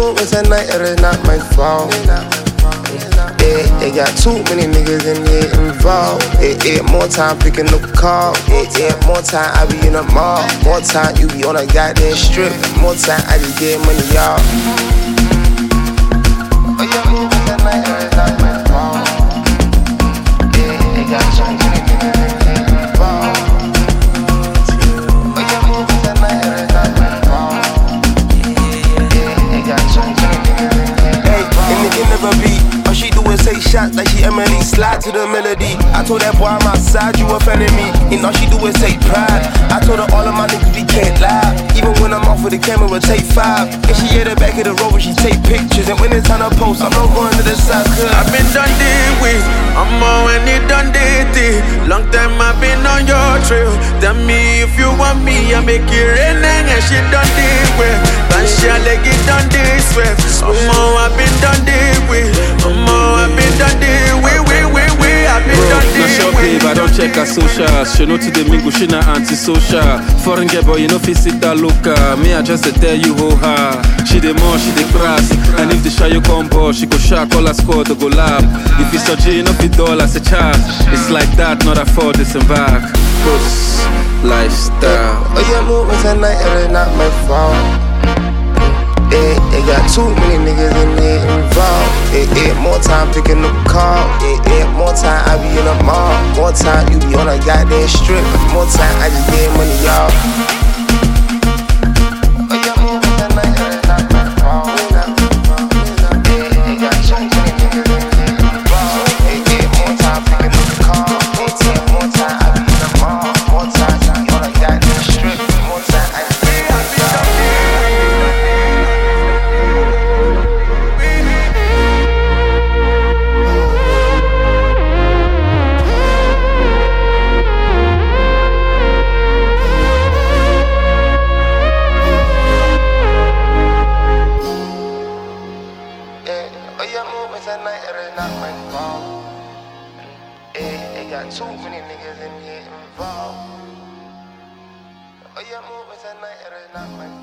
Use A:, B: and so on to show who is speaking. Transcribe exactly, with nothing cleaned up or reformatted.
A: movements at night, it is not my fault. Yeah, they got too many niggas in here involved. Yeah, yeah, more time picking up a call. Yeah, yeah, more time I be in the mall. More time you be on a goddamn strip. More time I just get money, y'all. Oh, yeah, movements at night, it is not my fault. Yeah, they got too many niggas in here involved. Oh, yeah, movements at night, it is not my fault. Yeah, they got too many niggas in here involved. Hey, in the end of a beat. She do is take shots like she Emily, slide to the melody. I told that boy I'm outside, you offended me. And all she do is take pride. I told her all of my niggas we can't lie. Even when I'm off with the camera, take five. And she at the back of the road when she take pictures. And when it's time to post, I'm not going to the side.
B: I've been done deal with, I'm more when it done dated. Long time I've been on your trail. Tell me if you want me, I make it rain and she done deal with. But she like it done this way. I'm more I've been done deal with. I'm more I've been done deal with. We, we, we, I've been
C: Bro,
B: done
C: not sure
B: deal with.
C: babe, I don't check her socials. She know to the mingle, she not anti-social. Foreign girl, but you know fi sit that local. Me, I just dey tell you ho ha. She the more, she the crass. And if the shy you come ball, she go shark all her squad to go lab. If it's a G, you know fi doll as a charge. It's like that, not a for disembark. Cause lifestyle.
A: Oh, yeah, movements at night, it is not my fault. Yeah, they got too many niggas in there involved. Yeah, yeah, more time picking up a call. Yeah, yeah, more time I be in the mall. More time you be on a goddamn strip. More time I just get money, y'all. Oh, yeah, movements at night, it is not my fault. Yeah, they got too many niggas in there involved. Yeah, yeah, more time picking up a call. Yeah, yeah, more time I be in the mall. More time you be on a goddamn strip. More time I just get money, y'all. Too many niggas in here involved. Oh, yeah, movements at night, it is not my